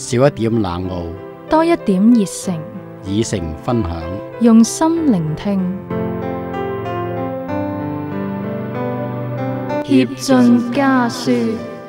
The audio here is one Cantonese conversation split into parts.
少一點冷傲， 多一點熱誠， 以誠分享。 用心聆聽，協進家書。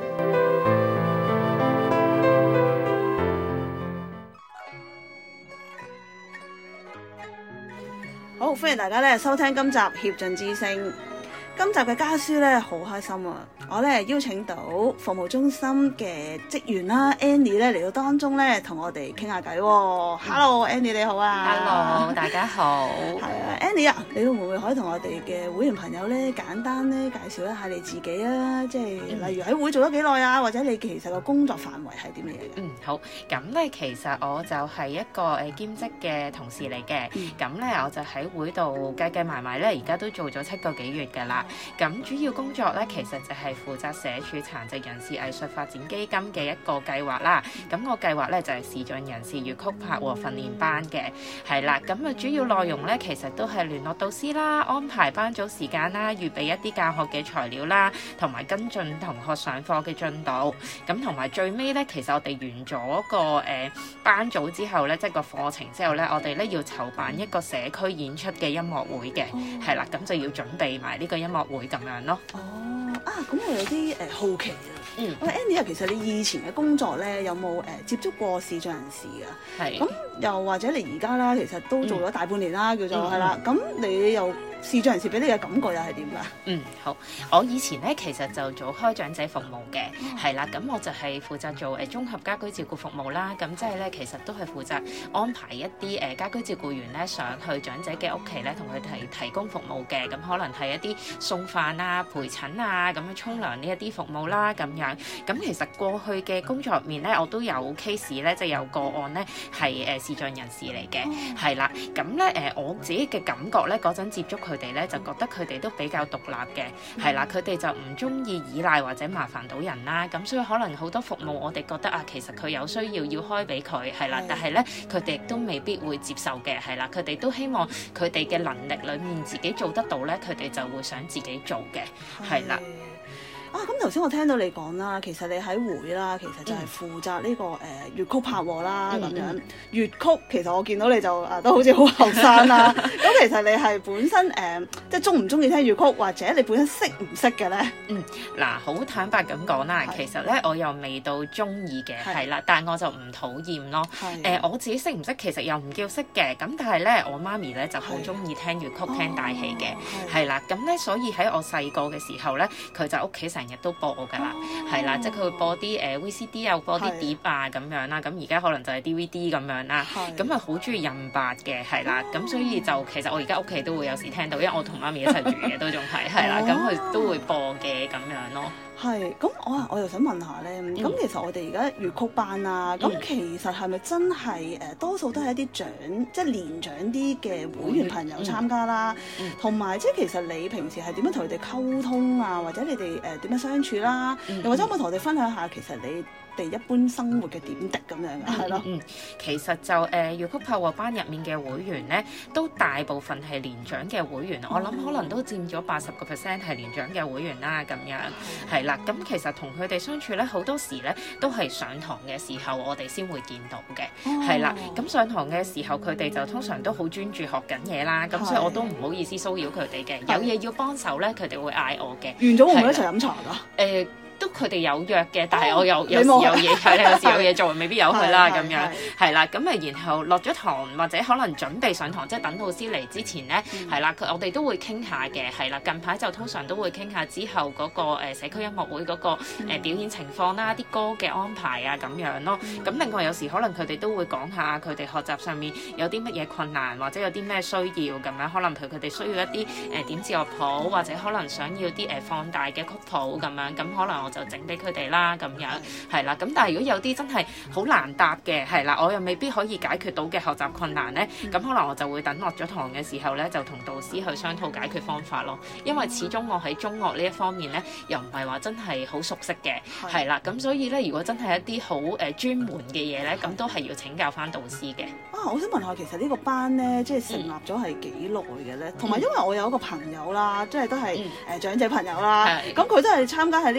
好，歡迎大家咧收聽今集協進之聲。今集嘅家書咧好開心啊！我咧邀請到服務中心嘅職員啦 Annie 咧嚟到當中咧同我哋傾下偈喎。Hello Annie 你好啊 ！Hello 大家好。 係啊 Annie 啊，你會唔會可以同我哋嘅會員朋友咧簡單咧介紹一下你自己啊？即係例如喺會做咗幾耐啊，或者你其實個工作範圍係點嘅嘢嘅？ 好。咁咧其實我就係一個兼職嘅同事嚟嘅。咁咧我就喺會度計埋埋咧，而家都做咗7個幾月㗎啦。咁主要工作咧，其實就係負責社署殘疾人士藝術發展基金嘅一個計劃啦。咁個計劃咧就係視障人士粵曲拍和訓練班嘅，係啦。咁主要內容咧，其實都係聯絡導師啦，安排班組時間啦，預備一啲教學嘅材料啦，同埋跟進同學上課嘅進度。咁同埋最尾咧，其實我哋完咗個班組之後咧，即係個課程之後咧，我哋咧要籌辦一個社區演出嘅音樂會嘅，係啦。咁就要準備埋呢個音樂會咁樣咯。 咁我有啲好奇啊。喂 Annie 啊，其實你以前嘅工作咧有冇接觸過視障人士㗎？係。咁又或者你而家啦，其實都做咗大半年啦，叫做係啦。咁你又視障人士俾你嘅感覺又係點㗎？ 好。我以前咧其實就做開長者服務嘅，係啦。咁我就係負責做綜合家居照顧服務啦。咁即係咧，其實都係負責安排一啲家居照顧員咧上去長者嘅屋企咧，同佢哋提供服務嘅。咁可能係一啲送飯啊、陪診啊、咁樣沖涼呢一啲服務啦，咁樣。咁其實過去嘅工作入面咧，我都有 case 咧，即係有個案咧係視障人士嚟嘅，係啦。咁咧我自己嘅感覺咧，嗰陣接觸佢哋咧，就覺得佢哋都比較獨立嘅，係啦。佢哋就唔中意依賴或者麻煩到人啦。咁所以可能好多服務我哋覺得啊，其實佢有需要開俾佢，係啦。但係咧佢哋亦都未必會接受嘅，係啦。佢哋都希望佢哋嘅能力裡面自己做得到咧，佢哋就會想自己做嘅，係啦。 咁頭先我聽到你講啦，其實你喺會啦，其實就係負責呢個粵曲拍和啦咁樣。粵曲其實我見到你就都好似好後生啦。咁其實你係本身即係中唔中意聽粵曲，或者你本身識唔識嘅咧？ 嗱，好坦白咁講啦，其實咧我又未到中意嘅，係啦，但係我就唔討厭咯。我自己識唔識其實又唔叫識嘅，咁但係咧我媽咪咧就好中意聽粵曲、聽大戲嘅，係啦。咁咧所以喺我細個嘅時候咧，佢就屋企成日都播㗎啦，係啦，即係佢會播啲VCD 啊，播啲碟啊咁樣啦。咁而家可能就係 DVD 咁樣啦。咁啊好中意印八嘅，係啦。咁所以就其實我而家屋企都會有時聽到，因為我同媽咪一齊住嘅都仲係啦。咁佢都會播嘅咁樣咯。 係，咁我又想問下咧，咁其實我哋而家粵曲班啊，咁其實係咪真係多數都係一啲即係年長啲嘅會員朋友參加啦？同埋即係其實你平時係點樣同佢哋溝通啊？或者你哋點樣相處啦？又或者可唔可以同我哋分享下其實你哋一般生活嘅點滴咁樣嘅？係咯。 其實就粵曲拍和班入面嘅會員咧，都大部分係年長嘅會員，我諗可能都佔咗80% 係年長嘅會員啦，咁樣係啦。咁其實同佢哋相處咧，好多時咧都係上堂嘅時候，我哋先會見到嘅，係啦。咁上堂嘅時候，佢哋就通常都好專注學緊嘢啦。咁所以我都唔好意思騷擾佢哋嘅。有嘢要幫手咧，佢哋會嗌我嘅。 完咗會唔會一齊飲茶㗎？ 都佢哋有約嘅，但係我有時有嘢睇，有時有嘢做，未必有去啦咁樣，係啦。咁然後落咗堂或者可能準備上堂，即係等老師嚟之前咧，係啦，我哋都會傾下嘅，係啦。近排就通常都會傾下之後嗰個社區音樂會嗰個表演情況啦，啲歌嘅安排啊咁樣咯。咁另外有時可能佢哋都會講下佢哋學習上面有啲乜嘢困難，或者有啲咩需要咁樣，可能譬如佢哋需要一啲點字樂譜，或者可能想要啲放大嘅曲譜咁樣，咁可能我就整俾佢哋啦，咁樣係啦。咁但係如果有啲真係好難答嘅，係啦，我又未必可以解決到嘅學習困難咧，咁可能我就會等落咗堂嘅時候咧，就同導師去商討解決方法咯。因為始終我喺中樂呢一方面咧，又唔係話真係好熟悉嘅，係啦。咁所以咧，如果真係一啲好專門嘅嘢咧，咁都係要請教翻導師嘅。 我想問下，其實呢個班咧，即係成立咗係幾耐嘅咧？同埋因為我有一個朋友啦，即係都係長者朋友啦，咁佢都係參加喺呢個班入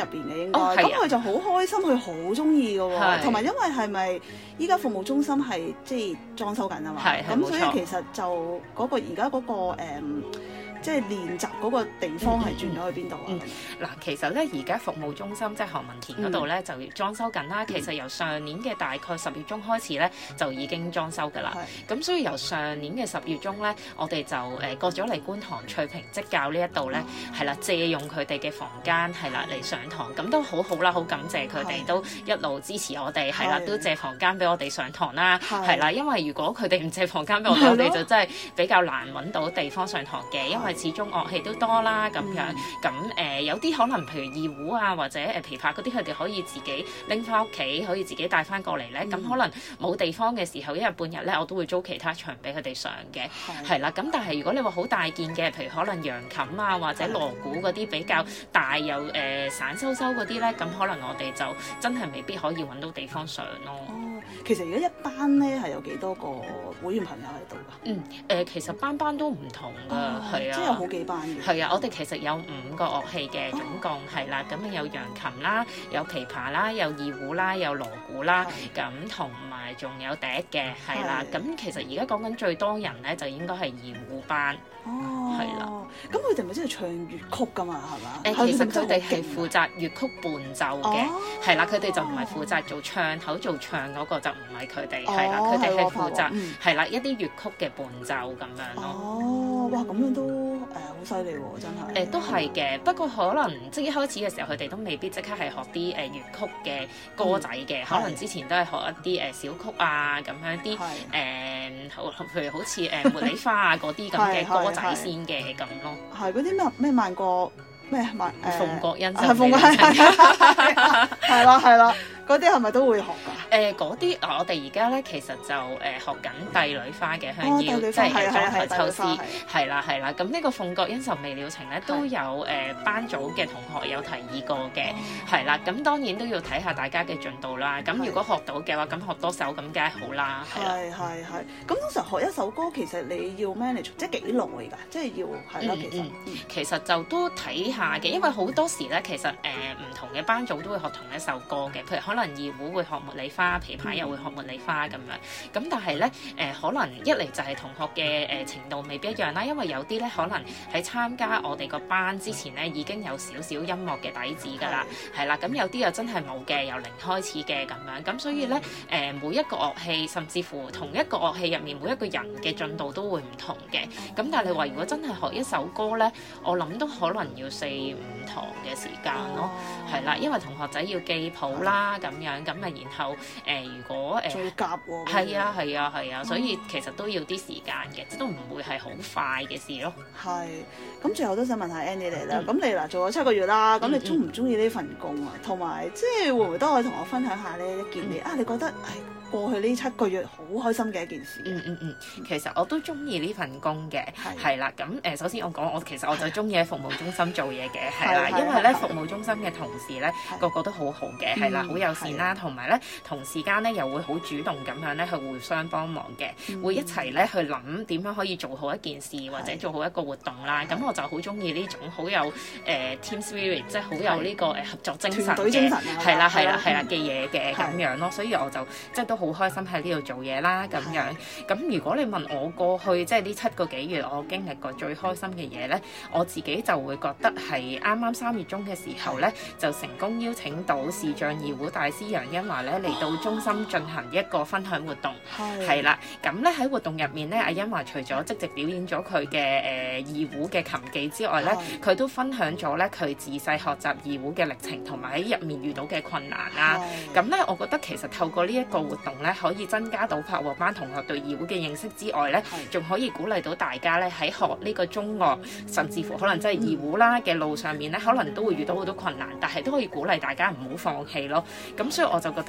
邊嘅應該， 係咁佢就好開心，佢好中意嘅喎， 係同埋因為係咪依家服務中心係即係裝修緊啊嘛，咁所以冇錯其實就嗰個而家嗰個即係練習嗰個地方係轉咗去邊度啊？ 嗱，其實咧而家服務中心即係何文田嗰度咧就裝修緊啦。其實由上年嘅大概10月中開始咧就已經裝修㗎啦。咁所以由上年嘅10月中咧，我哋就過咗嚟觀塘翠屏職教呢一度咧，係啦，借用佢哋嘅房間係啦嚟上堂，咁都好好啦，好感謝佢哋都一路支持我哋，係啦，都借房間俾我哋上堂啦，係啦，因為如果佢哋唔借房間俾我哋，我哋就真係比較難揾到地方上堂嘅，因為始終樂器都多啦咁樣，咁有啲可能譬如二胡啊或者琵琶嗰啲，佢哋可以自己拎翻屋企，可以自己帶翻過嚟咧。咁可能冇地方嘅時候，一日半日咧，我都會租其他場俾佢哋上嘅，係啦。咁但係如果你話好大件嘅，譬如可能揚琴啊或者鑼鼓嗰啲比較大又散收收嗰啲咧，咁可能我哋就真係未必可以揾到地方上咯。 其實而家一班咧係有幾多個會員朋友喺度㗎？ 其實班班都唔同㗎，係啊， 即係有好幾班嘅。 係啊，我哋其實有5個樂器嘅，總共係啦，咁有揚琴啦，有琵琶啦，有二胡啦，有鑼鼓啦，咁同埋仲有笛嘅，係啦。咁其實而家講緊最多人咧，就應該係二胡班。係啦。 咁佢哋咪真係唱粵曲㗎嘛？係嘛？ 其實佢哋係負責粵曲伴奏嘅，係啦，佢哋就唔係負責做唱口做唱嗰個，就唔係佢哋，係啦，佢哋係負責係啦一啲粵曲嘅伴奏咁樣咯。 哇，咁樣都好犀利喎，真係。 都係嘅，不過可能即係一開始嘅時候，佢哋都未必即刻係學啲粵曲嘅歌仔嘅，可能之前都係學一啲小曲啊咁樣啲譬如好似茉莉花啊嗰啲咁嘅歌仔先嘅咁咯。 係嗰啲咩萬國咩鳳閣恩係鳳閣係啦，嗰啲係咪都會學㗎？ 嗰啲我哋而家咧其實就學緊帝女花嘅香腰，即係裝台抽絲，係啦。咁呢個鳳閣恩仇未了情咧都有班組嘅同學有提議過嘅，係啦。咁當然都要睇下大家嘅進度啦。咁如果學到嘅話，咁學多首咁梗係好啦。 係。咁通常學一首歌，其實你要 manage 即係幾耐㗎？即係要係啦， 其實就都睇下嘅，因為好多時咧其實唔同嘅班組都會學同一首歌嘅，譬如可能二胡會學茉莉花，琵琶又會學茉莉花咁樣。咁但係咧可能一嚟就係同學嘅程度未必一樣啦，因為有啲咧可能喺參加我哋個班之前咧已經有少少音樂嘅底子㗎啦，係啦。咁有啲又真係冇嘅，由零開始嘅咁樣。咁所以咧每一個樂器，甚至乎同一個樂器入面每一個人嘅進度都會唔同嘅。咁但係你話如果真係學一首歌咧，我諗都可能要4-5堂嘅時間咯，係啦，因為同學仔要記譜啦咁樣，咁啊然後如果仲要夾喎， 係啊，所以其實都要啲時間嘅，都唔會係好快嘅事咯。 係，咁最後都想問下 Annie 你啦，咁你嗱做咗7個月啦，咁你中唔中意呢份工啊？同埋即係會唔會都可以同我分享下呢一件你覺得過去呢7個月好開心嘅一件事？ 其實我都中意呢份工嘅，係啦。咁首先我其實我就中意喺服務中心做嘢嘅，係啦，因為咧服務中心嘅同事咧個個都好好嘅，係啦，好友善啦，同埋咧同事間咧又會好主動咁樣咧去互相幫忙嘅，會一齊咧去諗點樣可以做好一件事或者做好一個活動啦。咁我就好中意呢種好有team spirit，即係好有呢個合作精神嘅，係啦嘅嘢嘅咁樣咯。所以我就即係都好開心喺呢度做嘢啦咁樣。咁如果你問我過去即係呢7個幾月我經歷過最開心嘅嘢咧，我自己就會覺得係啱啱3月中嘅時候咧，就成功邀請到視障二胡大師楊欣華咧嚟到中心進行一個分享活動，係啦。咁咧喺活動入面咧，阿欣華除咗即席表演咗佢嘅二胡嘅琴技之外咧，佢都分享咗咧佢自細學習二胡嘅歷程，同埋喺入面遇到嘅困難啦。咁咧，我覺得其實透過呢一個活動咧，可以增加到拍和班同學對二胡嘅認識之外咧，仲可以鼓勵到大家咧喺學呢個中樂，甚至乎可能真係二胡啦嘅路上面咧，可能都會遇到好多困難，但係都可以鼓勵大家唔好放棄咯。咁所以我就覺得呢個活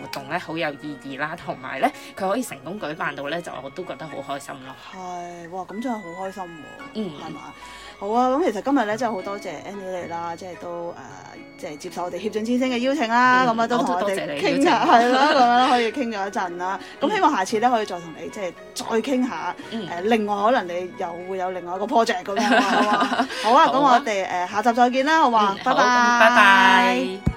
動咧好有意義啦，同埋咧佢可以成功舉辦到咧，就我都覺得好開心咯。 係，哇！咁真係好開心喎，係嘛？好啊，咁其實今日咧真係好多謝 Annie 你啦，即係都即係接受我哋協進之星嘅邀請啦，咁都同我哋傾下，係啦，咁樣可以傾咗一陣啦。咁希望下次咧可以再同你即係再傾下，另外可能你又會有另外一個 project 咁樣，好啊，咁我哋下集再見啦，好嘛？拜拜。